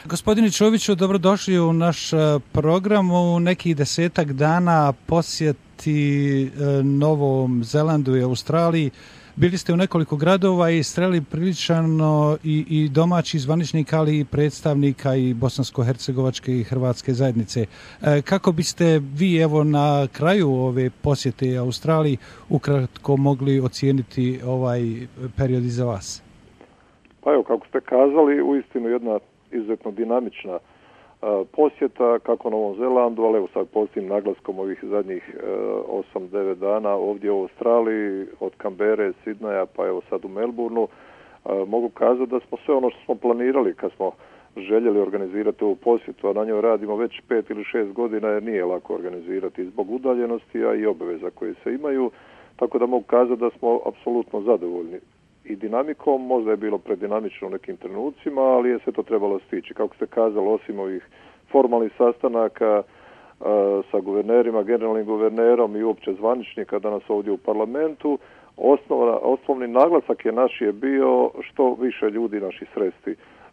Gospodine Čoviću, dobrodošli u naš program. U nekih 10 dana posjeti Novom Zelandu i Australiji. Bili ste u nekoliko gradova i sreli prilično i domaći zvaničnika, ali i predstavnika i bosansko-hercegovačke i hrvatske zajednice. Kako biste vi evo na kraju ove posjete Australiji ukratko mogli ocijeniti ovaj period iza vas? Pa evo, kako ste kazali, uistinu jedna izuzetno dinamična posjeta kako Novom Zelandu, ali evo sad postim naglaskom ovih zadnjih 8-9 dana ovdje u Australiji, od Canberre, Sidneja pa evo sad u Melbourneu. Mogu kazati da smo sve ono što smo planirali kad smo željeli organizirati ovu posjetu, a na njoj radimo već 5 ili 6 godina jer nije lako organizirati zbog udaljenosti, a i obaveza koje se imaju, tako da mogu kazati da smo apsolutno zadovoljni i dinamikom. Možda je bilo predinamično u nekim trenucima, ali je sve to trebalo stići. Kako ste kazali, osim ovih formalnih sastanaka sa guvernerima, generalnim guvernerom i uopće zvaničnika danas ovdje u parlamentu, osnovni naglasak je bio što više ljudi naši sresti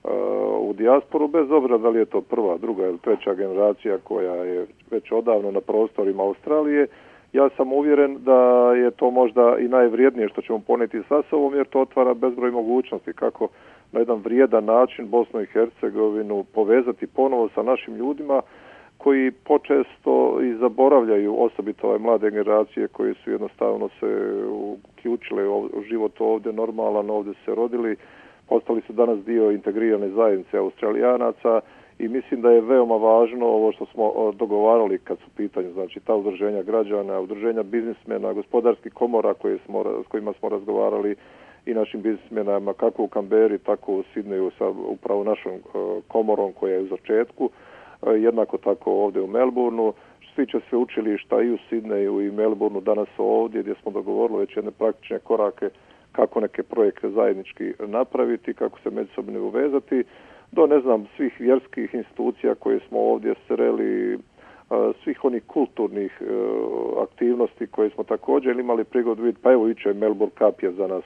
u dijasporu, bez obzira da li je to prva, druga ili treća generacija koja je već odavno na prostorima Australije. Ja sam uvjeren da je to možda i najvrijednije što ćemo ponijeti sa sobom, jer to otvara bezbroj mogućnosti kako na jedan vrijedan način Bosnu i Hercegovinu povezati ponovo sa našim ljudima koji počesto i zaboravljaju, osobito ove mlade generacije koji su jednostavno se uključile u život ovdje normalan, ovdje se rodili, postali su danas dio integrirane zajednice Australijanaca. I mislim da je veoma važno ovo što smo dogovarali kad su pitanju, znači ta udruženja građana, udruženja biznismena, gospodarskih komora s kojima smo razgovarali i našim biznismenama kako u Canberri, tako u Sidneju sa upravo našom komorom koja je u začetku, jednako tako ovdje u Melbourneu. Što se tiče sveučilišta i u Sidneju i Melbourneu danas ovdje gdje smo dogovorili već jedne praktične korake kako neke projekte zajednički napraviti, kako se međusobno uvezati, do svih vjerskih institucija koje smo ovdje sreli, svih onih kulturnih aktivnosti koje smo također imali prigodu vidjeti. Pa evo jučer Melbourne Cup je za nas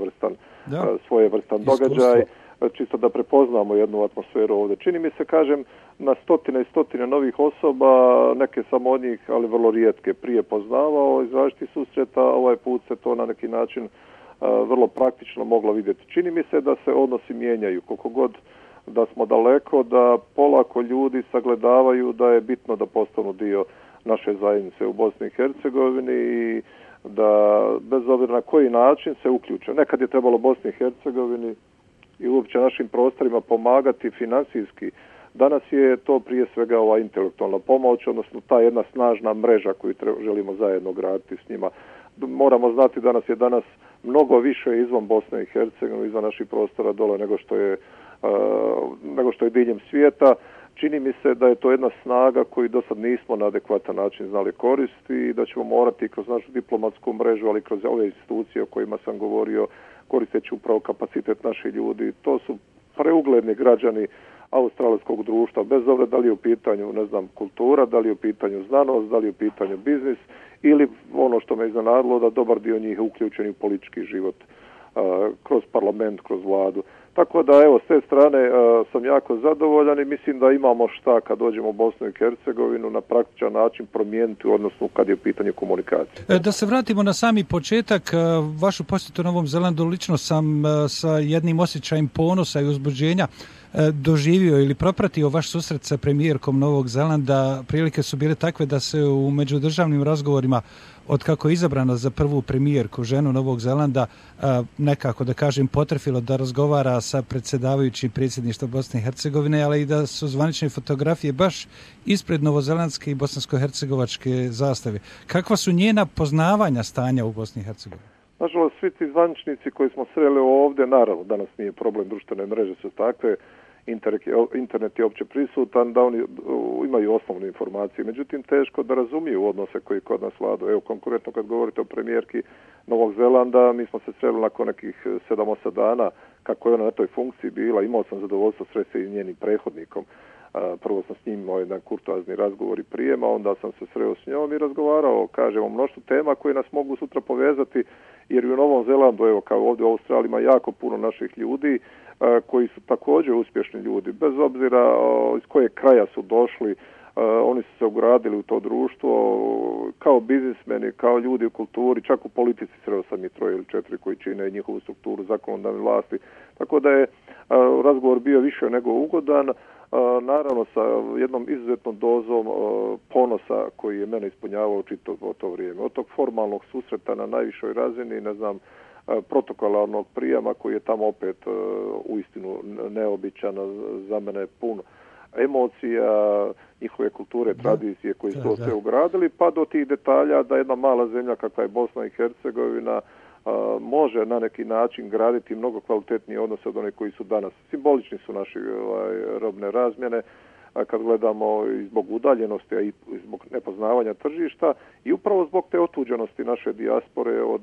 svojevrstan događaj, čisto da prepoznamo jednu atmosferu ovdje. Čini mi se, kažem, na stotine i stotine novih osoba, neke samo od njih, ali vrlo rijetke, prije poznavao iz različitih susreta. Ovaj put se to na neki način vrlo praktično moglo vidjeti. Čini mi se da se odnosi mijenjaju, koliko god da smo daleko, da polako ljudi sagledavaju da je bitno da postanu dio naše zajednice u Bosni i Hercegovini i da bez obzira na koji način se uključe. Nekad je trebalo Bosni i Hercegovini i uopće našim prostorima pomagati financijski. Danas je to prije svega ova intelektualna pomoć, odnosno ta jedna snažna mreža koju želimo zajedno graditi s njima. Moramo znati da nas je danas mnogo više izvan Bosne i Hercegovine, izvan naših prostora dole nego što je diljem svijeta. Čini mi se da je to jedna snaga koju do sad nismo na adekvatan način znali koristiti i da ćemo morati kroz našu diplomatsku mrežu, ali kroz ove institucije o kojima sam govorio, koristeći upravo kapacitet naših ljudi. To su preugledni građani australijskog društva, bez obzira da li je u pitanju, kultura, da li je u pitanju znanost, da li je u pitanju biznis ili ono što me iznenadilo da dobar dio njih je uključen u politički život kroz parlament, kroz vladu. Tako da evo, s te strane sam jako zadovoljan i mislim da imamo šta kad dođemo u Bosnu i Hercegovinu na praktičan način promijeniti, odnosno kad je u pitanju komunikacije. Da se vratimo na sami početak, vašu posjetu Novom Zelandu lično sam sa jednim osjećajem ponosa i uzbuđenja doživio ili propratio vaš susret sa premijerkom Novog Zelanda. Prilike su bile takve da se u međudržavnim razgovorima, od kako je izabrana za prvu premijerku ženu Novog Zelanda, nekako da kažem potrefilo da razgovara sa predsjedavajućim predsjedništva Bosne i Hercegovine, ali i da su zvanične fotografije baš ispred novozelandske i bosansko-hercegovačke zastave. Kakva su njena poznavanja stanja u Bosni i Hercegovini? Nažalost, svi ti zvaničnici koji smo sreli ovdje, naravno, danas nije problem, društvene mreže su takve, internet je opće prisutan, da oni imaju osnovne informacije, međutim teško da razumiju odnose koji kod nas vladu. Evo, konkretno kad govorite o premijerki Novog Zelanda, mi smo se sreli nakon nekih 7-8 dana kako je ona na toj funkciji bila. Imao sam zadovoljstvo sresti i njenim prethodnikom. Prvo sam s njim imao jedan kurtoazni razgovor i prijema, onda sam se sreo s njom i razgovarao, kažem, o mnoštvu tema koje nas mogu sutra povezati, jer i u Novom Zelandu, evo kao ovdje u Australiji, ima jako puno naših ljudi koji su također uspješni ljudi, bez obzira iz kojeg kraja su došli. Oni su se ugradili u to društvo kao biznismeni, kao ljudi u kulturi, čak u politici sreo sam i 3 ili 4 koji čine njihovu strukturu zakonodavne vlasti. Tako da je razgovor bio više nego ugodan, naravno sa jednom izuzetnom dozom ponosa koji je mene ispunjavao čitavo to vrijeme. Od tog formalnog susreta na najvišoj razini, protokolarnog prijama koji je tamo opet uistinu neobičan, za mene pun emocija, njihove kulture, tradicije koji su to sve ugradili, pa do tih detalja da jedna mala zemlja kakva je Bosna i Hercegovina može na neki način graditi mnogo kvalitetnije odnose od onih koji su danas. Simbolični su naši robne razmjene, kad gledamo i zbog udaljenosti, a i zbog nepoznavanja tržišta i upravo zbog te otuđenosti naše dijaspore od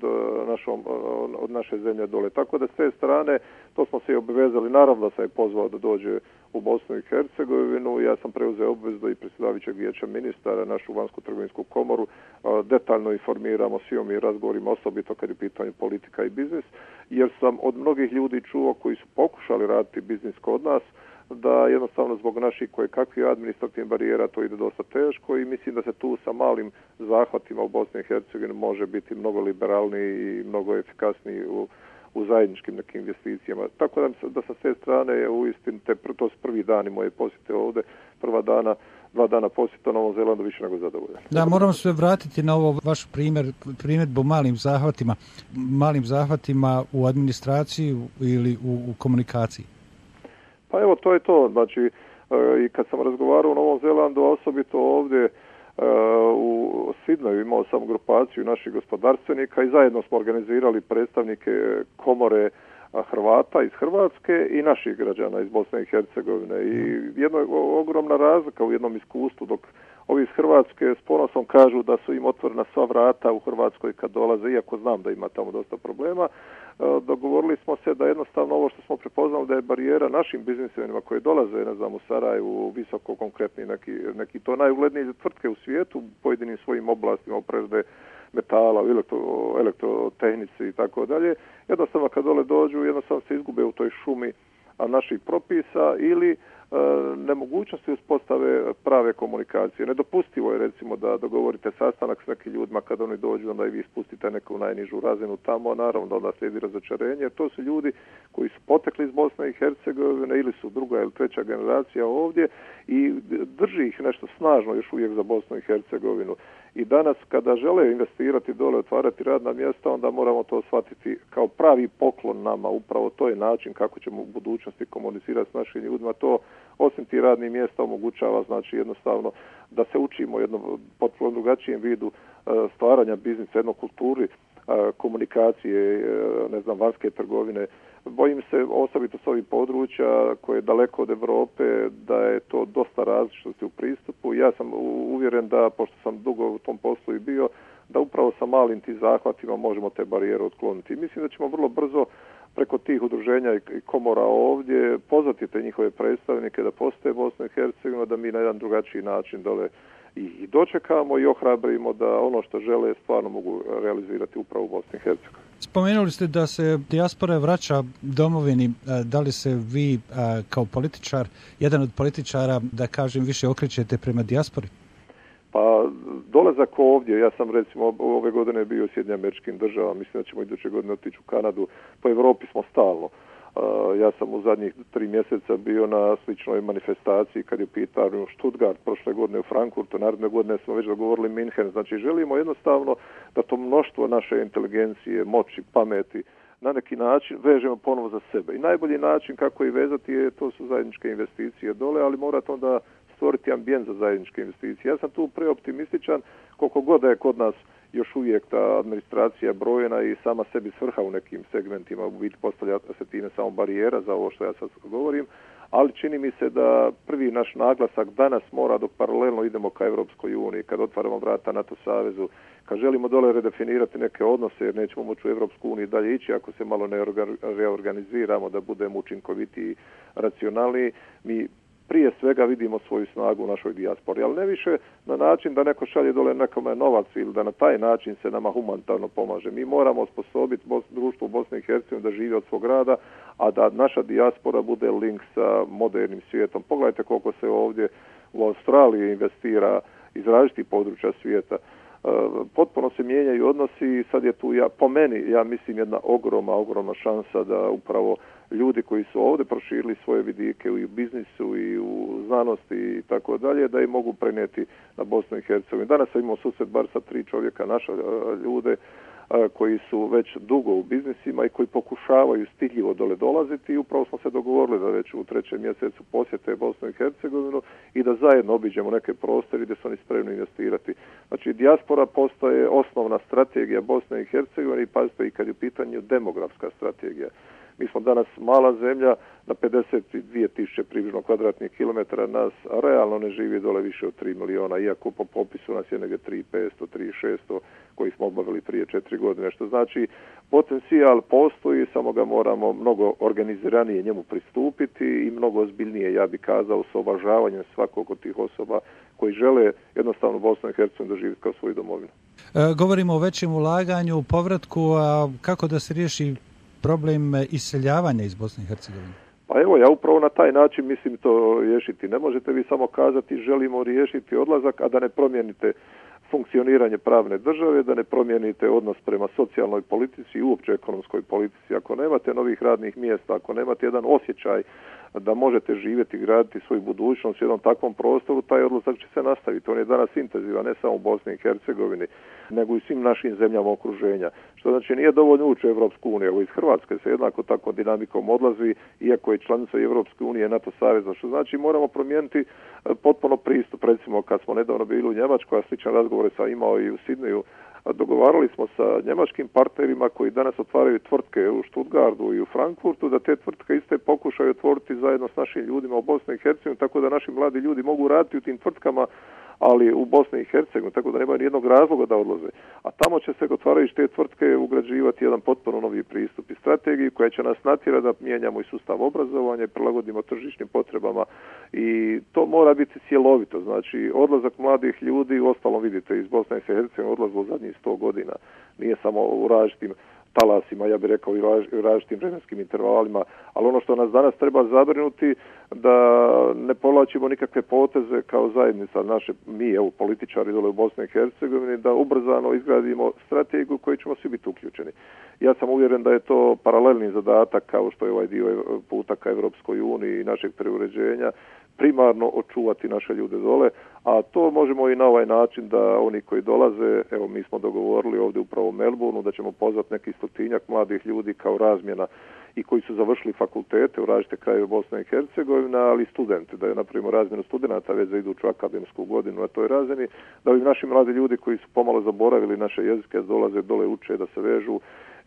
naše zemlje dole. Tako da s te strane to smo se i obvezali. Naravno da sam je pozvao da dođe u Bosnu i Hercegovinu. Ja sam preuzeo obvezu da i predsjedavajućeg vijeća ministara, našu vanjsku trgovinsku komoru, detaljno informiramo svi mi razgovorima, osobito kad je pitanje politika i biznis, jer sam od mnogih ljudi čuo koji su pokušali raditi biznis kod nas, da jednostavno zbog naših kojekakvih administrativnih barijera to ide dosta teško i mislim da se tu sa malim zahvatima u Bosni i Hercegovini može biti mnogo liberalniji i mnogo efikasniji u zajedničkim nekim investicijama. Tako da sa te strane je uistinu, to su prvi dani moje posjete ovdje, 2 dana posjeta Novom Zelandu, više nego zadovoljan. Da, moramo se vratiti na ovo vaš primjedbu malim zahvatima u administraciji ili u komunikaciji. Pa evo, to je to. Znači, i kad sam razgovarao u Novom Zelandu, osobito ovdje u Sidneju, imao sam grupaciju naših gospodarstvenika i zajedno smo organizirali predstavnike komore Hrvata iz Hrvatske i naših građana iz Bosne i Hercegovine. I jedna ogromna razlika u jednom iskustvu, dok ovi iz Hrvatske s ponosom kažu da su im otvorena sva vrata u Hrvatskoj kad dolaze, iako znam da ima tamo dosta problema, dogovorili smo se da jednostavno ovo što smo prepoznali da je barijera našim biznismenima koji dolaze, u Sarajevu, visoko konkretni neki to najuglednije tvrtke u svijetu, pojedinim svojim oblastima, prerade metala, elektrotehnici i tako dalje. Jednostavno kad dole dođu, jednostavno se izgube u toj šumi naših propisa ili nemogućnosti uspostave prave komunikacije. Nedopustivo je recimo da dogovorite sastanak s nekim ljudima kad oni dođu, onda i vi spustite neku najnižu razinu tamo, a naravno da onda slijedi razočarenje. To su ljudi koji su potekli iz Bosne i Hercegovine ili su 2. ili 3. generacija ovdje i drži ih nešto snažno još uvijek za Bosnu i Hercegovinu. I danas kada žele investirati dole, otvarati radna mjesta, onda moramo to shvatiti kao pravi poklon nama. Upravo to je način kako ćemo u budućnosti komunicirati s našim ljudima. To osim ti radnih mjesta omogućava, znači jednostavno da se učimo jednom potpuno drugačijem vidu stvaranja biznisa, jednoj kulturi komunikacije, vanjske trgovine. Bojim se, osobito s ovih područja koje je daleko od Europe, da je to dosta različitosti u pristupu. Ja sam uvjeren da, pošto sam dugo u tom poslu i bio, da upravo sa malim tim zahvatima možemo te barijere otkloniti. Mislim da ćemo vrlo brzo preko tih udruženja i komora ovdje pozvati te njihove predstavnike da postoje Bosna i Hercegovina, da mi na jedan drugačiji način dole i dočekamo i ohrabrimo da ono što žele stvarno mogu realizirati upravo u Bosni i Hercegovini. Spomenuli ste da se dijaspora vraća domovini. Da li se vi kao političar, jedan od političara, da kažem, više okrećete prema dijaspori? Pa dolazak ovdje, ja sam recimo ove godine bio u Sjedinjenim Američkim Državama, mislim da ćemo iduće godine otići u Kanadu, po Europi smo stalno. Ja sam u zadnjih 3 mjeseca bio na sličnoj manifestaciji kad je u pitanju Stuttgart, prošle godine u Frankfurtu, naredne godine smo već dogovorili Minhen. Znači želimo jednostavno da to mnoštvo naše inteligencije, moći, pameti na neki način vežemo ponovo za sebe. I najbolji način kako i vezati to su zajedničke investicije dole, ali morate onda stvoriti ambijent za zajedničke investicije. Ja sam tu preoptimističan, koliko god da je kod nas još uvijek ta administracija brojena i sama sebi svrha u nekim segmentima, u biti postavlja se time samo barijera za ovo što ja sad govorim, ali čini mi se da prvi naš naglasak danas mora, dok paralelno idemo ka Europskoj uniji, kad otvaramo vrata NATO savezu, kad želimo dole redefinirati neke odnose, jer nećemo moći u Europsku uniju dalje ići ako se malo ne reorganiziramo, da budemo učinkovitiji, racionalniji, mi prije svega vidimo svoju snagu u našoj dijaspori, ali ne više na način da neko šalje dole nekome novac ili da na taj način se nama humanitarno pomaže. Mi moramo osposobiti društvo u Bosni i Hercegovini da živi od svog rada, a da naša dijaspora bude link sa modernim svijetom. Pogledajte koliko se ovdje u Australiji investira iz različitih područja svijeta. Potpuno se mijenjaju odnosi i sad je tu, po meni, ja mislim, jedna ogromna šansa da upravo ljudi koji su ovdje proširili svoje vidike i u biznisu i u znanosti i tako dalje, da i mogu prenijeti na Bosnu i Hercegovinu. Danas sam imao susret bar sa 3 čovjeka, naša ljude, koji su već dugo u biznisima i koji pokušavaju stidljivo dole dolaziti i upravo smo se dogovorili da već u 3. mjesecu posjete Bosnu i Hercegovinu i da zajedno obiđemo neke prostore gdje su oni spremni investirati. Znači, dijaspora postaje osnovna strategija Bosne i Hercegovine i pazite i kad je u pitanju demografska strategija. Mi smo danas mala zemlja, na 52.000 približno kvadratnih kilometara, nas realno ne živi dole više od 3 miliona, iako po popisu nas je negdje 3.500, 3.600 koji smo obavili prije 4 godine, što znači potencijal postoji, samo ga moramo mnogo organiziranije njemu pristupiti i mnogo ozbiljnije, ja bih kazao, s uvažavanjem svakog od tih osoba koji žele jednostavno Bosnu i Hercegovinu doživjeti kao svoju domovinu. Govorimo o većem ulaganju, povratku, a kako da se riješi problem iseljavanja iz Bosne i Hercegovine? Pa evo, ja upravo na taj način mislim to riješiti. Ne možete vi samo kazati želimo riješiti odlazak, a da ne promijenite funkcioniranje pravne države, da ne promijenite odnos prema socijalnoj politici i uopće ekonomskoj politici. Ako nemate novih radnih mjesta, ako nemate jedan osjećaj da možete živjeti i graditi svoju budućnost u jednom takvom prostoru, taj odlazak će se nastaviti. On je danas intenzivan, ne samo u Bosni i Hercegovini, nego i svim našim zemljama okruženja. Što znači nije dovoljno ući u Europsku uniju, evo iz Hrvatske se jednako tako dinamikom odlazi, iako je članica Europske unije, NATO saveza, što znači moramo promijeniti potpuno pristup. Recimo, kad smo nedavno bili u Njemačkoj, a sličan razgovor sam imao i u Sidneju, dogovarali smo sa njemačkim partnerima koji danas otvaraju tvrtke u Stuttgartu i u Frankfurtu, da te tvrtke iste pokušaju otvoriti zajedno s našim ljudima u Bosni i Hercegovini, tako da naši mladi ljudi mogu raditi u tim tvrtkama, ali u Bosni i Hercegovini, tako da nemaju nijednog razloga da odlaze. A tamo će se otvarajući te tvrtke ugrađivati jedan potpuno novi pristup i strategiji koja će nas natjerati da mijenjamo i sustav obrazovanja i prilagodimo tržišnim potrebama i to mora biti cjelovito. Znači, odlazak mladih ljudi, uostalom vidite iz Bosne i Hercegovine odlazilo u zadnjih 100 godina. Nije samo u različitim talasima, ja bih rekao i u različitim vremenskim intervalima, ali ono što nas danas treba zabrinuti da ne povlačimo nikakve poteze kao zajednica naše, mi evo političari dole u Bosni i Hercegovini, da ubrzano izgradimo strategiju koju ćemo svi biti uključeni. Ja sam uvjeren da je to paralelni zadatak kao što je ovaj dio puta ka Europskoj uniji i našeg preuređenja, primarno očuvati naše ljude dole, a to možemo i na ovaj način da oni koji dolaze, evo mi smo dogovorili ovdje upravo u Melbourneu da ćemo pozvati neki 100-tinjak mladih ljudi kao razmjena i koji su završili fakultete u različite krajeve Bosne i Hercegovine, ali studenti, da je napravimo razmjenu studenata već za iduću akademsku godinu na toj razini, da ovi naši mladi ljudi koji su pomalo zaboravili naše jezike dolaze dole uče, da se vežu,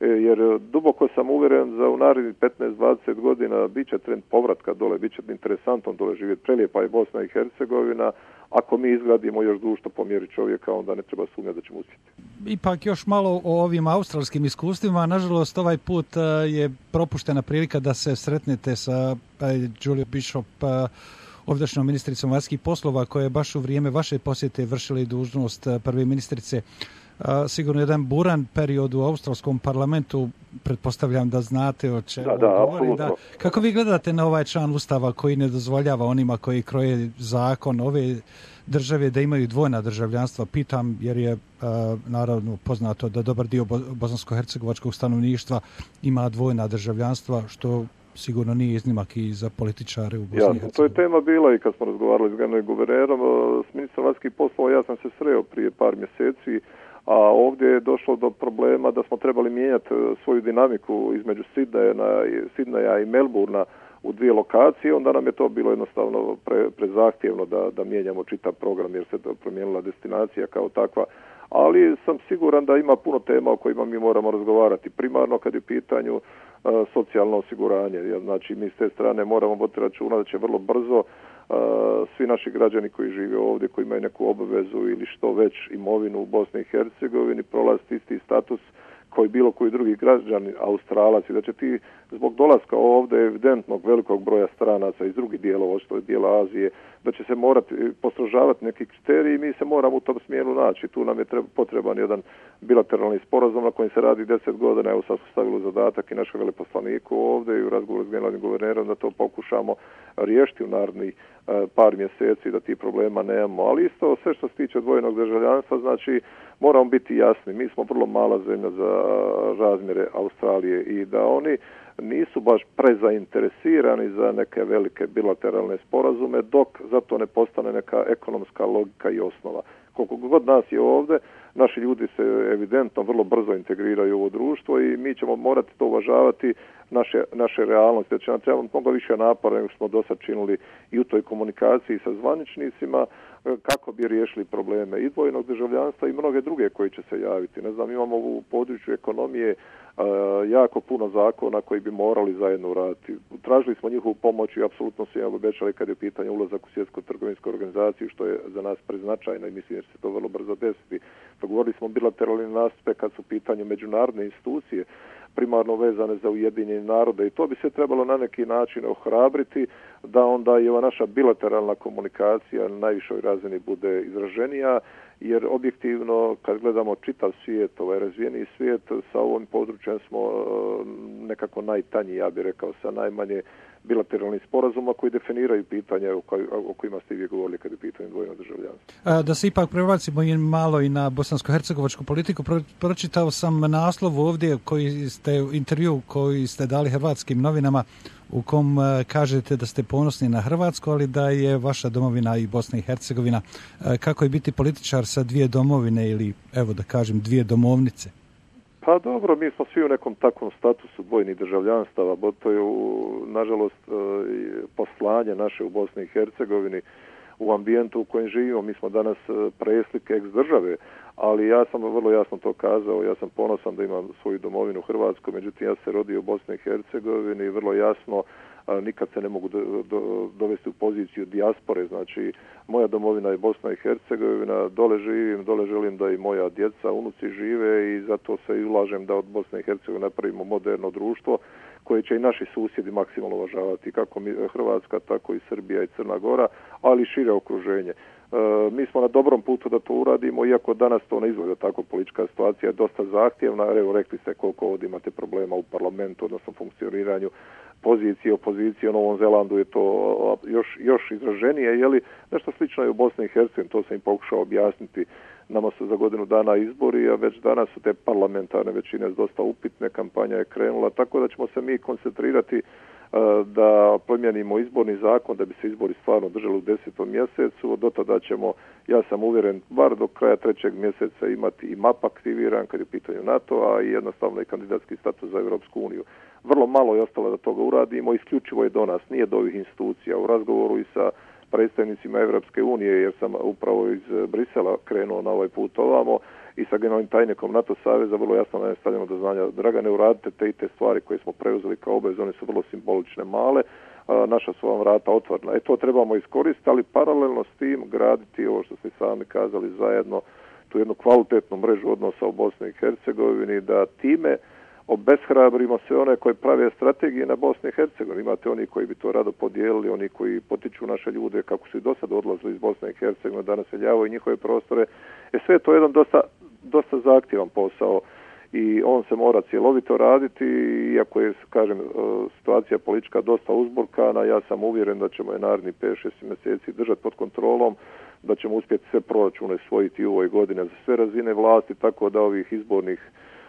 jer duboko sam uvjeren za u narednih 15-20 godina bit će trend povratka dole, bit će interesantno dole živjeti. Prelijepa je Bosna i Hercegovina, ako mi izgradimo još društvo po mjeri čovjeka, onda ne treba sumnjati da ćemo uspjeti. Ipak još malo o ovim australskim iskustvima. Nažalost, ovaj put je propuštena prilika da se sretnete sa Julie Bishop, ovdašnjom ministricom vanjskih poslova, koja je baš u vrijeme vaše posjete vršila i dužnost prve ministrice. Sigurno jedan buran period u australskom parlamentu, pretpostavljam da znate o čemu govorim. Kako vi gledate na ovaj član Ustava koji ne dozvoljava onima koji kroje zakon ove države da imaju dvojna državljanstva? Pitam jer je naravno poznato da dobar dio bosansko-hercegovačkog stanovništva ima dvojna državljanstva, što sigurno nije iznimak i za političare u Bosni i Hercegovini. To je tema bila i kad smo razgovarali s glavnim guvernerom, s ministrom vanjskih poslova, ja sam se sreo prije par mjeseci, a ovdje je došlo do problema da smo trebali mijenjati svoju dinamiku između Sidneja i Melbournea u dvije lokacije, onda nam je to bilo jednostavno prezahtjevno da mijenjamo čitav program jer se promijenila destinacija kao takva. Ali sam siguran da ima puno tema o kojima mi moramo razgovarati. Primarno kad je u pitanju socijalno osiguranje. Znači mi s te strane moramo voditi računa da će vrlo brzo svi naši građani koji žive ovdje, koji imaju neku obavezu ili što već imovinu u Bosni i Hercegovini, prolaziti isti status koji bilo koji drugi građani, Australac, i da će ti zbog dolaska ovdje evidentnog velikog broja stranaca iz drugih dijelova, očito dijela Azije, da će se morati postrožavati neki kriteriji i mi se moramo u tom smjeru naći. Tu nam je potreban jedan bilateralni sporazum na kojem se radi 10 godina. Evo sad su stavili zadatak i našem veleposlaniku ovdje i u razgovoru s generalnim guvernerom da to pokušamo riješiti u narednih par mjeseci, da tih problema nemamo. Ali isto sve što se tiče dvojnog državljanstva, znači moramo biti jasni. Mi smo vrlo mala zemlja za razmjere Australije i da oni nisu baš prezainteresirani za neke velike bilateralne sporazume dok za to ne postane neka ekonomska logika i osnova. Koliko god nas je ovdje, naši ljudi se evidentno vrlo brzo integriraju u ovo društvo i mi ćemo morati to uvažavati naše realnosti. Da će nam trebati mnogo više napora nego što smo do sad činili i u toj komunikaciji sa zvaničnicima kako bi riješili probleme i dvojnog državljanstva i mnoge druge koji će se javiti. Ne znam, imamo u području ekonomije jako puno zakona koji bi morali zajedno uraditi. Tražili smo njihovu pomoć i apsolutno su im obećali kad je pitanje ulazak u Svjetsku trgovinsku organizaciju, što je za nas preznačajno i mislim da će se to vrlo brzo desiti. Dogovorili smo bilateralni nastupe kad su pitanje međunarodne institucije primarno vezane za Ujedinjene narode i to bi se trebalo na neki način ohrabriti da onda i ova naša bilateralna komunikacija na najvišoj razini bude izraženija, jer objektivno kad gledamo čitav svijet, ovaj razvijeni svijet, sa ovim područjem smo nekako najtanji, ja bih rekao, sa najmanje bilateralnih sporazuma koji definiraju pitanja o kojima ste i vi govorili kad je pitanje dvojnog državljanstva. Da se ipak prebacimo malo i na bosansko-hercegovačku politiku, pročitao sam naslov ovdje intervju koji ste dali hrvatskim novinama u kom kažete da ste ponosni na Hrvatsku, ali da je vaša domovina i Bosna i Hercegovina. Kako je biti političar sa dvije domovine ili, evo da kažem, dvije domovnice? Pa dobro, mi smo svi u nekom takvom statusu dvojnih državljanstava, bo to je nažalost poslanje naše u Bosni i Hercegovini, u ambijentu u kojem živimo. Mi smo danas preslike ex države, ali ja sam vrlo jasno to kazao, ja sam ponosan da imam svoju domovinu Hrvatsku, međutim ja se rodio u Bosni i Hercegovini i vrlo jasno nikad se ne mogu dovesti u poziciju dijaspore, znači moja domovina je Bosna i Hercegovina, dole živim, dole želim da i moja djeca, unuci žive i zato se i ulažem da od Bosne i Hercegovine napravimo moderno društvo koje će i naši susjedi maksimalno uvažavati, kako Hrvatska, tako i Srbija i Crna Gora, ali i šire okruženje. Mi smo na dobrom putu da to uradimo, iako danas to ne izgleda tako, politička situacija je dosta zahtjevna, evo rekli ste koliko ovdje imate problema u parlamentu, odnosno funkcioniranju pozicije, opozicije, u Novom Zelandu je to još izraženije, je li nešto slično je u Bosni i Hercegovini, to sam im pokušao objasniti. Nama su za godinu dana izbori, a već danas su te parlamentarne većine dosta upitne, kampanja je krenula, tako da ćemo se mi koncentrirati da promijenimo izborni zakon da bi se izbori stvarno držali u 10. mjesecu. Do tada ćemo, ja sam uvjeren, bar do kraja 3. mjeseca imati i MAP aktiviran kad je u pitanju NATO-a i jednostavno i kandidatski status za Europsku uniju. Vrlo malo je ostalo da toga uradimo, isključivo je do nas, nije do ovih institucija. U razgovoru i sa predstavnicima Europske unije, jer sam upravo iz Brisela krenuo na ovaj put ovamo, i sa generalnim tajnikom NATO saveza vrlo jasno nam je stavljeno do znanja: Dragane, uradite te i te stvari koje smo preuzeli kao obaveze, one su vrlo simbolične, male, naša su vam vrata otvorena. To trebamo iskoristiti, ali paralelno s tim graditi ovo što ste sami kazali zajedno, tu jednu kvalitetnu mrežu odnosa u Bosni i Hercegovini, da time obeshrabrimo sve one koji prave strategije na Bosni i Hercegovini. Imate oni koji bi to rado podijelili, oni koji potiču naše ljude kako su i do sada odlazili iz Bosne i Hercegovine, danas seljavaju njihove prostore. Sve je to jedan dosta zahtjevan posao i on se mora cjelovito raditi, iako je, kažem, situacija politička dosta uzburkana. Ja sam uvjeren da ćemo je naredni 5-6 mjeseci držati pod kontrolom, da ćemo uspjeti sve proračune usvojiti u ovoj godini za sve razine vlasti, tako da ovih izbornih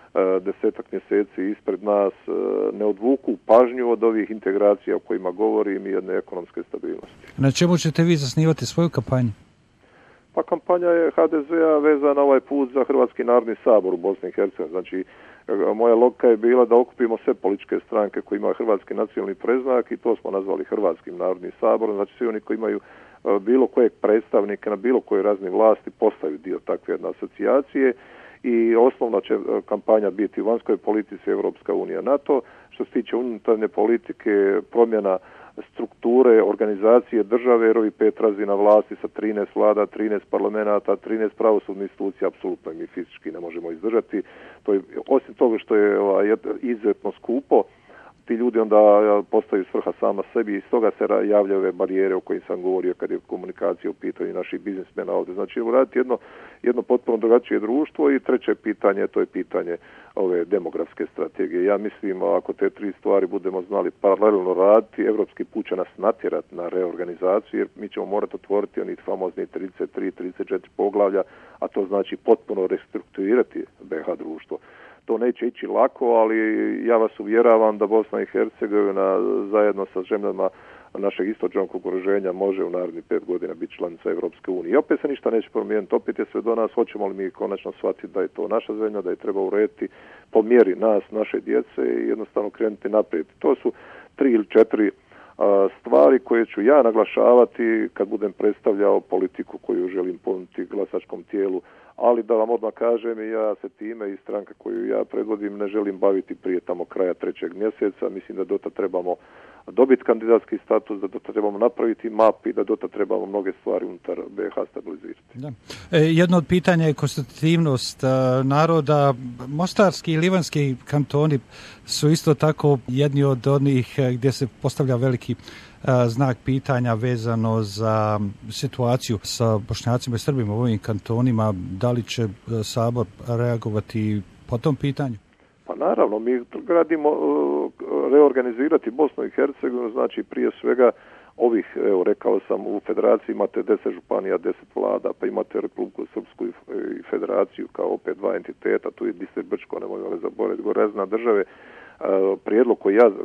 10 mjeseci ispred nas ne odvuku pažnju od ovih integracija o kojima govorim i jedne ekonomske stabilnosti. Na čemu ćete vi zasnivati svoju kampanju? Pa kampanja je HDZ-a vezana ovaj put za Hrvatski narodni sabor u Bosni i Hercegovini. Znači, moja logika je bila da okupimo sve političke stranke koji imaju hrvatski nacionalni predznak i to smo nazvali Hrvatskim narodnim saborom. Znači, svi oni koji imaju bilo kojeg predstavnika na bilo kojoj razini vlasti postaju dio takve jedne asocijacije. I osnovna će kampanja biti u vanjskoj politici Europska unija NATO. Što se tiče unutarnje politike, promjena strukture, organizacije države, jer ovih 5 razina vlasti sa 13 vlada, 13 parlamenta, 13 pravosudnih institucija, apsolutno mi fizički ne možemo izdržati. To je, osim toga što je izuzetno skupo, ti ljudi onda postaju svrha sama sebi i stoga se javljaju ove barijere o kojim sam govorio kad je komunikacija u pitanju naših biznismena ovdje. Znači, uraditi jedno potpuno drugačije društvo i treće pitanje, to je pitanje ove demografske strategije. Ja mislim, ako te tri stvari budemo znali paralelno raditi, evropski put će nas natjerati na reorganizaciju, jer mi ćemo morati otvoriti onih famoznih 33-34 poglavlja, a to znači potpuno restrukturirati BiH društvo. To neće ići lako, ali ja vas uvjeravam da Bosna i Hercegovina zajedno sa zemljama našeg istočnog okruženja može u narednih 5 godina biti članica Europske unije. I opet se ništa neće promijeniti, opet je sve do nas, hoćemo li mi konačno shvatiti da je to naša zemlja, da je treba urediti po mjeri nas, naše djece i jednostavno krenuti naprijed. To su 3 ili 4 stvari koje ću ja naglašavati kad budem predstavljao politiku koju želim ponuditi glasačkom tijelu, ali da vam odmah kažem, ja se time i stranka koju ja predvodim ne želim baviti prije tamo kraja 3. mjeseca. Mislim da dotad trebamo dobiti kandidatski status, da dotad trebamo napraviti map i da dotad trebamo mnoge stvari unutar BiH stabilizirati. Da. Jedno od pitanja je konstitutivnost naroda. Mostarski i livanski kantoni su isto tako jedni od onih gdje se postavlja veliki znak pitanja vezano za situaciju sa Bošnjacima i Srbima u ovim kantonima. Da li će Sabor reagovati po tom pitanju? Pa naravno, mi gradimo reorganizirati Bosnu i Hercegovinu, znači prije svega ovih, evo rekao sam, u federaciji imate 10 županija, 10 vlada, pa imate Republiku Srpsku i federaciju kao opet 2 entiteta, tu je Biser Brčko, nemojmo zaboraviti, Gorezna države. Prijedlog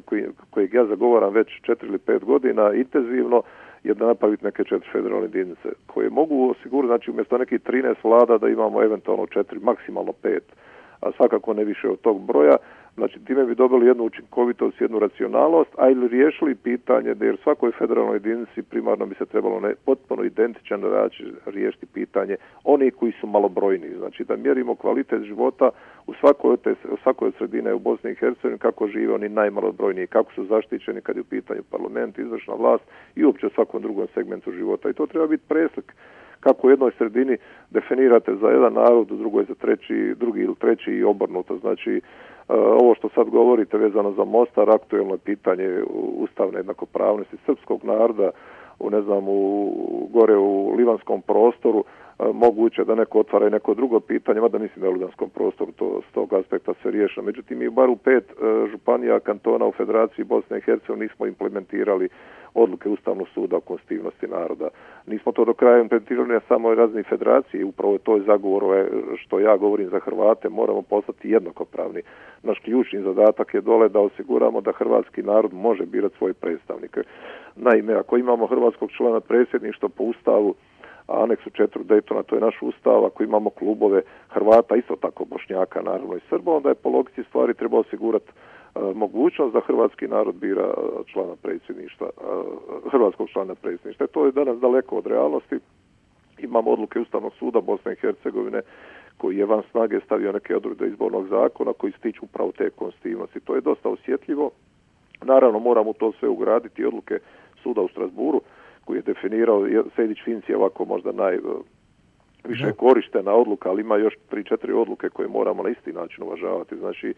kojeg ja zagovaram već 4 ili 5 godina intenzivno je da napraviti neke 4 federalne jedinice koje mogu osigurati, znači umjesto nekih 13 vlada da imamo eventualno 4, maksimalno 5, a svakako ne više od tog broja. Znači, time bi dobili jednu učinkovitost, jednu racionalnost, a ili riješili pitanje da jer svakoj federalnoj jedinici primarno bi se trebalo potpuno identičan način riješiti pitanje oni koji su malobrojni. Znači, da mjerimo kvalitet života u svakoj od sredine u Bosni i Hercegovini, kako žive oni najmalobrojniji, kako su zaštićeni kad je u pitanju parlament, izvršna vlast i uopće u svakom drugom segmentu života. I to treba biti preslik kako u jednoj sredini definirate za jedan narod, u drugoj za drugi ili treći i obrnuto. Znači, ovo što sad govorite vezano za Mostar, aktuelno pitanje ustavne jednakopravnosti srpskog naroda, gore u livanskom prostoru, moguće da neko otvara i neko drugo pitanje, mada mislim da je u livanskom prostoru to s tog aspekta se riješeno. Međutim, mi bar u 5 županija kantona u Federaciji Bosne i Hercegovine nismo implementirali odluke Ustavnog suda o konstitutivnosti naroda. Nismo to do kraja implementirali na samoj razini federacije, upravo to je zagovor što ja govorim za Hrvate, moramo postati jednakopravni. Naš ključni zadatak je dole da osiguramo da hrvatski narod može birati svoje predstavnike. Naime, ako imamo hrvatskog člana predsjedništva po Ustavu, aneksu 4 Daytona, to je naš ustav, ako imamo klubove Hrvata, isto tako Bošnjaka, naravno i Srba, onda je po logici stvari treba osigurati mogućnost da hrvatski narod bira člana predsjedništva, hrvatskog člana predsjedništva. To je danas daleko od realnosti. Imamo odluke Ustavnog suda Bosne i Hercegovine koji je van snage stavio neke odredbe izbornog zakona koji se tiču upravo te konstitutivnosti. To je dosta osjetljivo. Naravno, moramo to sve ugraditi odluke suda u Strasburu koji je definirao, Sejdić-Finci je ovako možda najviše korištena odluka, ali ima još 3-4 odluke koje moramo na isti način uvažavati. Znači,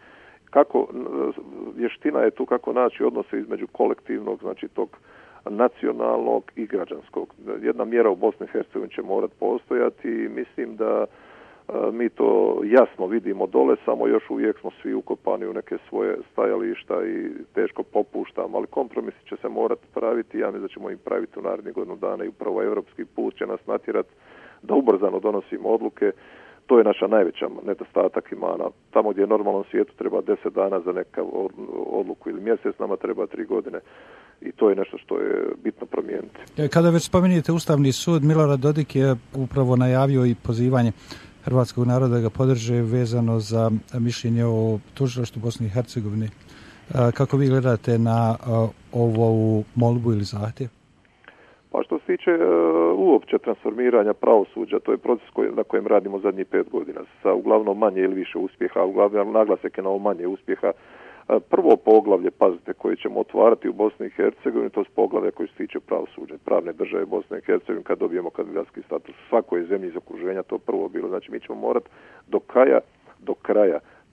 vještina je tu kako naći odnose između kolektivnog, znači tog nacionalnog i građanskog. Jedna mjera u Bosni i Hercegovini će morati postojati i mislim da mi to jasno vidimo dole, samo još uvijek smo svi ukopani u neke svoje stajališta i teško popuštamo, ali kompromisi će se morati praviti, ja mislim da ćemo im praviti u narednih godinu dana i upravo evropski put će nas natjerati da ubrzano donosimo odluke. To je naša najveća nedostatak i mana. Tamo gdje je normalnom svijetu treba 10 dana za neku odluku ili mjesec, nama treba 3 godine. I to je nešto što je bitno promijeniti. Kada već spominjete Ustavni sud, Milorad Dodik je upravo najavio i pozivanje hrvatskog naroda da ga podrže vezano za mišljenje o tužilaštvu Bosne i Hercegovine. Kako vi gledate na ovu molbu ili zahtjev? Pa što se tiče uopće transformiranja pravosuđa, to je proces na kojem radimo zadnjih 5 godina, sa uglavnom manje ili više uspjeha, uglavnom naglasak je na ovo manje uspjeha. Prvo poglavlje, pazite, koje ćemo otvarati u Bosni i Hercegovini, to je poglavlje koje se tiče pravosuđa, pravne države Bosne i Hercegovine, kad dobijemo kandidatski status. Svakoj zemlji iz okruženja to prvo bilo. Znači, mi ćemo morati do kraja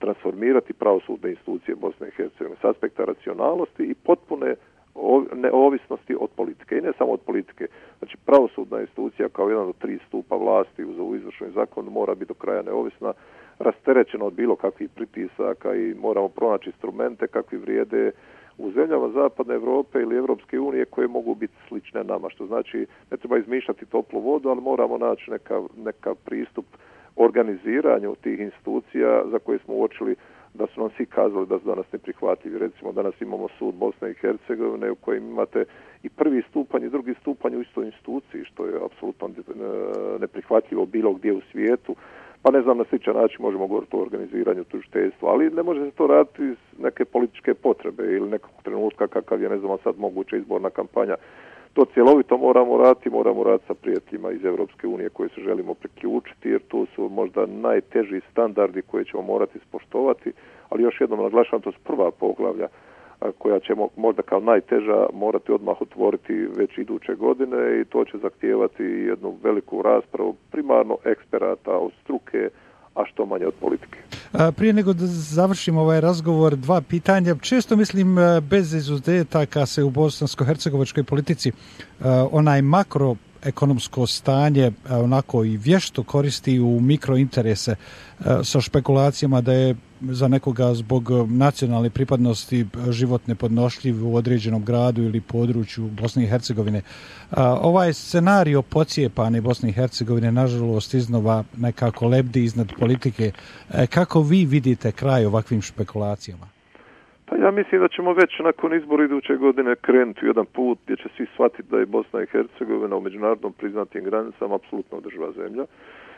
transformirati pravosudne institucije Bosne i Hercegovine s aspekta racionalnosti i potpune neovisnosti od politike. I ne samo od politike. Znači, pravosudna institucija kao jedan od 3 stupa vlasti u izvršnoj zakonu mora biti do kraja neovisna, rasterećena od bilo kakvih pritisaka i moramo pronaći instrumente kakvi vrijede u zemljama Zapadne Europe ili Europske unije koje mogu biti slične nama. Što znači, ne treba izmišljati toplu vodu, ali moramo naći neka pristup organiziranju tih institucija za koje smo uočili da su nam svi kazali da su danas neprihvatljivi. Recimo, danas imamo sud Bosne i Hercegovine u kojem imate i prvi stupanj i drugi stupanj u istoj instituciji, što je apsolutno neprihvatljivo bilo gdje u svijetu. Pa ne znam, na sličan način možemo govoriti o organiziranju tužiteljstva, ali ne može se to raditi iz neke političke potrebe ili nekog trenutka kakav je, ne znam, sad moguća izborna kampanja. To cjelovito moramo raditi sa prijateljima iz Europske unije koje se želimo priključiti, jer tu su možda najteži standardi koje ćemo morati ispoštovati, ali još jednom naglašavam, to su prva poglavlja koja ćemo možda kao najteža morati odmah otvoriti već iduće godine i to će zahtijevati jednu veliku raspravu, primarno eksperata od struke, a što manje od politike. Prije nego da završimo ovaj razgovor, 2 pitanja. Često mislim, bez izuzetaka se u bosansko-hercegovačkoj politici onaj makroekonomsko stanje onako i vješto koristi u mikrointerese sa špekulacijama da je za nekoga zbog nacionalne pripadnosti život nepodnošljiv u određenom gradu ili području Bosne i Hercegovine. Ovaj scenario pocijepane Bosne i Hercegovine nažalost iznova nekako lebdi iznad politike. Kako vi vidite kraj ovakvim špekulacijama? Pa ja mislim da ćemo već nakon izbora iduće godine krenuti u jedan put gdje će svi shvatiti da je Bosna i Hercegovina u međunarodnom priznatim granicama apsolutno održiva zemlja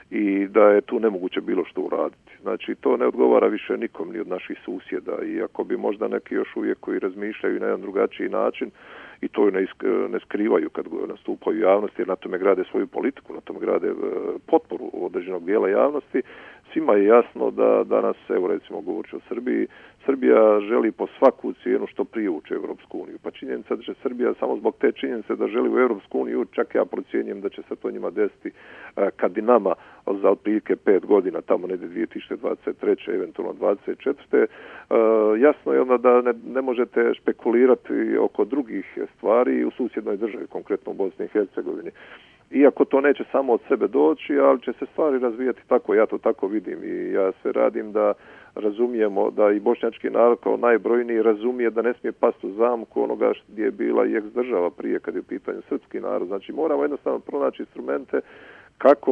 i da je tu nemoguće bilo što uraditi. Znači, to ne odgovara više nikom ni od naših susjeda, iako bi možda neki još uvijek koji razmišljaju na jedan drugačiji način i to ne skrivaju kad nastupaju u javnosti, jer na tome grade svoju politiku, na tome grade potporu određenog dijela javnosti. Svima je jasno da danas, evo recimo govoreći o Srbiji, Srbija želi po svaku cijenu što prije ući u Europsku uniju. Pa činjenica da će Srbija samo zbog te činjenice da želi u Europsku uniju, čak ja procjenjujem da će se to njima desiti kad i nama za otprilike 5 godina, tamo negdje 2023. eventualno 2024. Jasno je onda da ne možete špekulirati oko drugih stvari u susjednoj državi, konkretno u Bosni i Hercegovini. Iako to neće samo od sebe doći, ali će se stvari razvijati tako, ja to tako vidim i ja se radim da razumijemo da i bošnjački narod kao najbrojniji razumije da ne smije pasti u zamku onoga gdje je bila i ex-država prije kad je u pitanju srpski narod. Znači moramo jednostavno pronaći instrumente kako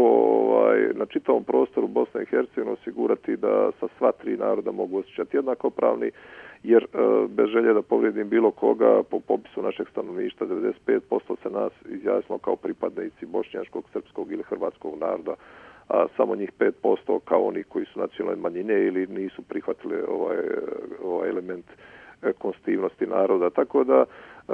na čitavom prostoru Bosne i Hercegovine osigurati da sa sva 3 naroda mogu osjećati jednakopravni, jer bez želje da povrijedim bilo koga, po popisu našeg stanovništva 95% se nas izjasnilo kao pripadnici bošnjačkog, srpskog ili hrvatskog naroda, a samo njih 5% kao oni koji su nacionalne manjine ili nisu prihvatili ovaj element konstitutivnosti naroda. Tako da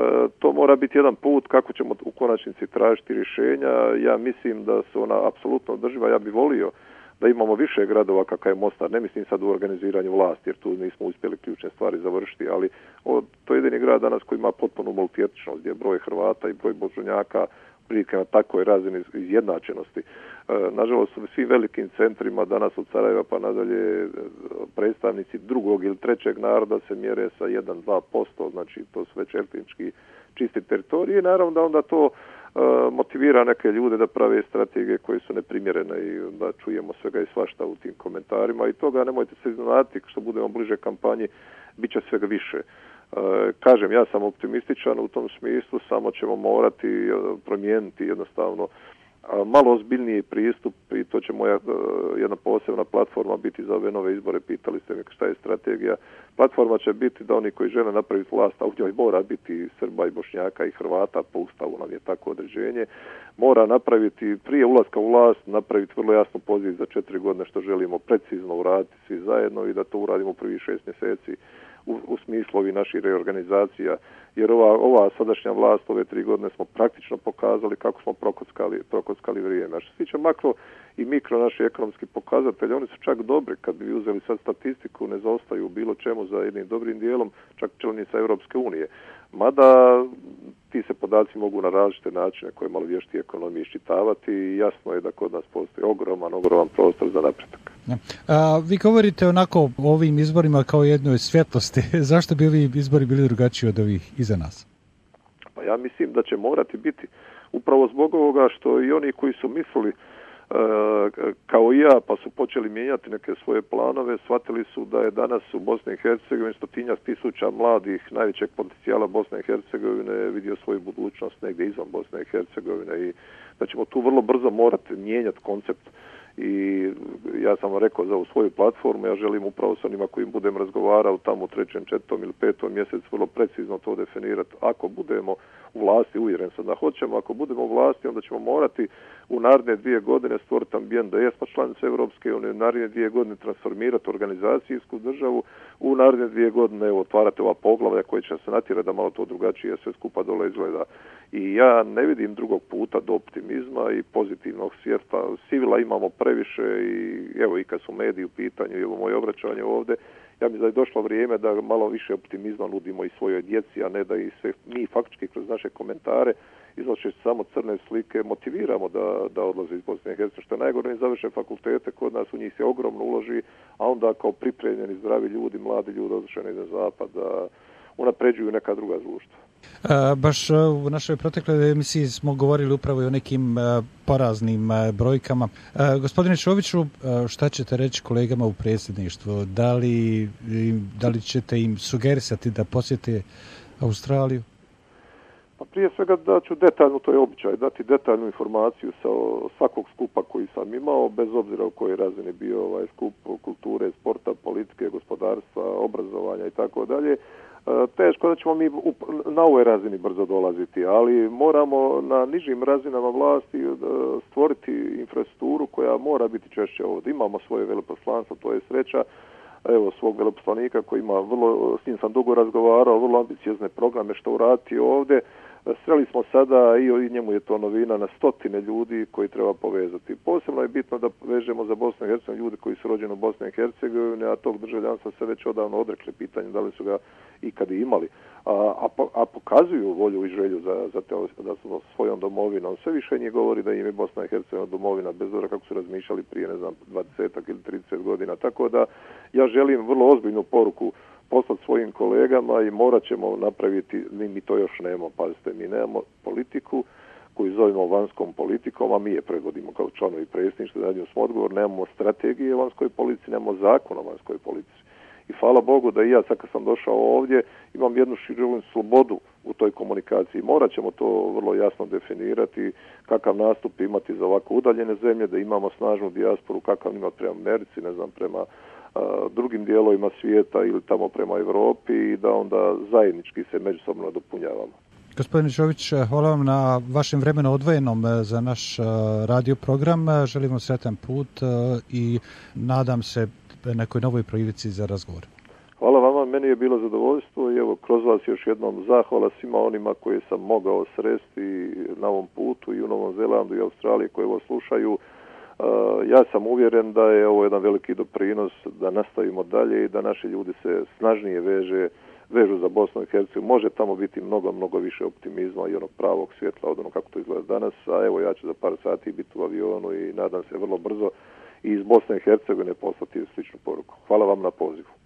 to mora biti jedan put kako ćemo u konačnici tražiti rješenja. Ja mislim da su ona apsolutno održiva. Ja bih volio da imamo više gradova kakav je Mostar. Ne mislim sad u organiziranju vlasti, jer tu nismo uspjeli ključne stvari završiti, ali to je jedini grad danas koji ima potpunu multietničnost, gdje je broj Hrvata i broj Bošnjaka prilike na takvoj razini izjednačenosti. Nažalost, u svim velikim centrima danas od Sarajeva pa nadalje predstavnici drugog ili trećeg naroda se mjere sa 1-2%, znači to su već etnički čisti teritoriji i naravno da onda to motivira neke ljude da prave strategije koje su neprimjerene i da čujemo svega i svašta u tim komentarima i toga nemojte se iznenaditi što budemo bliže kampanji, bit će svega više. Kažem, ja sam optimističan u tom smislu, samo ćemo morati promijeniti jednostavno malo ozbiljniji pristup i to će moja jedna posebna platforma biti za ove nove izbore. Pitali ste me šta je strategija. Platforma će biti da oni koji žele napraviti vlast, a u njoj mora biti Srba i Bošnjaka i Hrvata, po Ustavu nam je tako određenje, mora napraviti prije ulaska u vlast, napraviti vrlo jasnu poziciju za 4 godine što želimo precizno uraditi svi zajedno i da to uradimo u prvih 6 mjeseci u smislu ovih naših reorganizacija, jer ova sadašnja vlast ove 3 godine smo praktično pokazali kako smo prokockali vrijeme. A što se tiče makro i mikro naši ekonomski pokazatelji, oni su čak dobri. Kad bi uzeli sad statistiku, ne zaostaju u bilo čemu za jednim dobrim dijelom, čak čelnica Europske unije. Mada ti se podaci mogu na različite načine koje malo vješti ekonomije iščitavati i jasno je da kod nas postoji ogroman prostor za napredak. Vi govorite onako o ovim izborima kao jednoj svjetlosti. Zašto bi ovi izbori bili drugačiji od ovih iza nas? Pa ja mislim da će morati biti upravo zbog ovoga što i oni koji su mislili kao i ja, pa su počeli mijenjati neke svoje planove, shvatili su da je danas u Bosni i Hercegovini 100.000 mladih najvećeg potencijala Bosne i Hercegovine vidio svoju budućnost negdje izvan Bosne i Hercegovine i da ćemo tu vrlo brzo morati mijenjati koncept. I ja sam vam rekao za ovu svoju platformu, ja želim upravo s onima kojim budem razgovarao tamo u 3., 4. ili 5. mjesecu vrlo precizno to definirati. Ako budemo u vlasti, uvjeren sam da hoćemo, ako budemo u vlasti, onda ćemo morati u naredne 2 godine stvoriti ambijent da jesmo članice Europske unije, u naredne 2 godine transformirati organizacijsku državu, u naredne 2 godine otvarati ova poglavlja koje će se natjerati da malo to drugačije sve skupa dole izgleda. I ja ne vidim drugog puta do optimizma i pozitivnog svjetla. Sivila imamo previše i evo i kad su mediji u pitanju i ovo moje obraćanje ovdje, ja mislim da je došlo vrijeme da malo više optimizma nudimo i svojoj djeci, a ne da i sve mi faktički kroz naše komentare izlače samo crne slike, motiviramo da odlaze iz Bosne i Hercegovine. Što je najgore, ne završe fakultete, kod nas u njih se ogromno uloži, a onda kao pripremljeni zdravi ljudi, mladi ljudi odlučeni na zapad da unapređuju neka druga društva. Baš u našoj protekloj emisiji smo govorili upravo i o nekim poraznim brojkama. Gospodine Čoviću, šta ćete reći kolegama u predsjedništvu? Da li ćete im sugerisati da posjete Australiju? Pa prije svega daću detaljnu, to je običaj, dati detaljnu informaciju sa svakog skupa koji sam imao, bez obzira u kojoj razini bio ovaj skup kulture, sporta, politike, gospodarstva, obrazovanja i tako dalje. Teško da ćemo mi na ovoj razini brzo dolaziti, ali moramo na nižim razinama vlasti stvoriti infrastrukturu koja mora biti češće ovdje. Imamo svoje veleposlanstvo, to je sreća. Evo svog veleposlanika koji ima s njim sam dugo razgovarao, vrlo ambiciozne programe što uraditi ovdje. Sreli smo sada i njemu je to novina na 100 ljudi koji treba povezati. Posebno je bitno da vežemo za Bosnu i Hercegovinu ljudi koji su rođeni u Bosni i Hercegovini, a tog državljanstva se već odavno odrekli, pitanje da li su ga ikad imali. A pokazuju volju i želju da su svojom domovinom. Sve više njih govori da im je Bosna i Hercegovina domovina, bez obzira kako su razmišljali prije, 20 ili 30 godina. Tako da ja želim vrlo ozbiljnu poruku poslati svojim kolegama i morat ćemo napraviti, mi to još nemamo, pazite, mi nemamo politiku koju zovemo vanjskom politikom, a mi je predvodimo kao članovi predsjedništva, da smo odgovor, nemamo strategije o vanjskoj politici, nemamo zakon o vanjskoj politici. I hvala Bogu da i ja sad kad sam došao ovdje imam jednu širu slobodu u toj komunikaciji. Morat ćemo to vrlo jasno definirati, kakav nastup imati za ovako udaljene zemlje, da imamo snažnu dijasporu, kakav ima prema Americi, prema drugim dijelovima svijeta ili tamo prema Europi i da onda zajednički se međusobno dopunjavamo. Gospodine Čović, hvala vam na vašem vremenu odvojenom za naš radio program. Želimo sretan put i nadam se nekoj novoj prilici za razgovor. Hvala vama, meni je bilo zadovoljstvo i evo kroz vas još jednom zahvala svima onima koje sam mogao sresti na ovom putu i u Novom Zelandu i Australiji koji ovo slušaju. Ja sam uvjeren da je ovo jedan veliki doprinos da nastavimo dalje i da naši ljudi se snažnije vežu za Bosnu i Hercegovinu. Može tamo biti mnogo više optimizma i onog pravog svjetla od onog kako to izgleda danas, a evo ja ću za par sati biti u avionu i nadam se vrlo brzo i iz Bosne i Hercegovine poslati sličnu poruku. Hvala vam na pozivu.